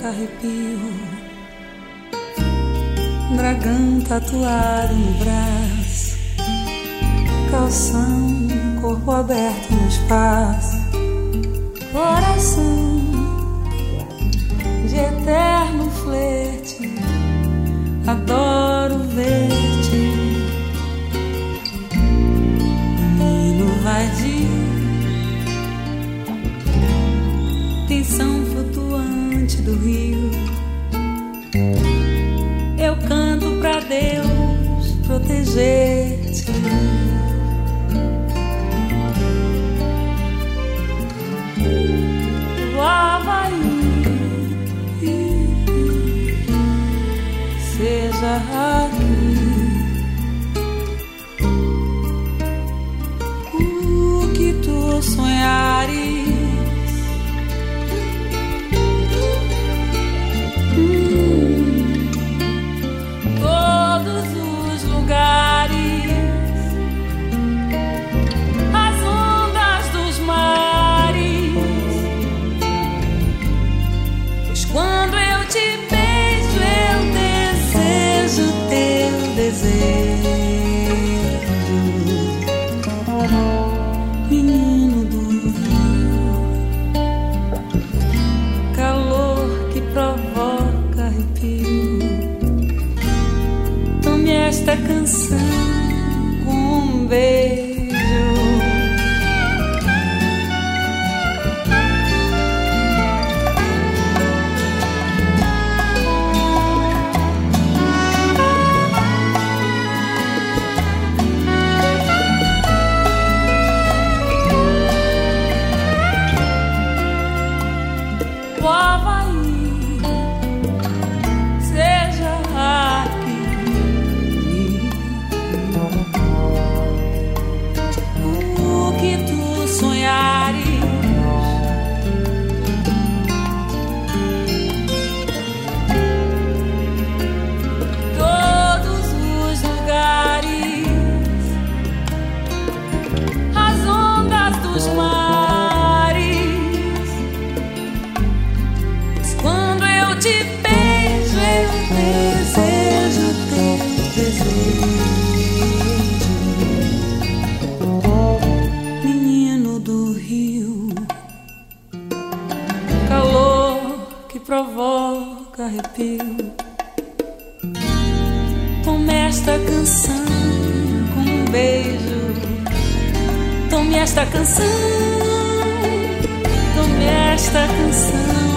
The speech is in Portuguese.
arrepio. Dragão tatuado no braço, calção, corpo aberto no espaço, coração de eterno flerte, adoro ver-te. Menino vadio, tensão flutuante do rio. Eu canto pra Deus proteger-te. O Havaí seja aqui. O que tu sonhares, todos os lugares, as ondas dos mares. Pois quando eu te beijo, eu desejo teu desejo. Menino do rio, calor que provoca arrepio. Tome esta canção com um beijo. O Havaí seja aqui. O que tu sonhares, todos os lugares, as ondas dos mares. Pois quando eu te beijo, eu desejo teu desejo. Menino do rio, calor que provoca arrepio. Tome esta canção com um beijo. Tome esta canção, tome esta canção.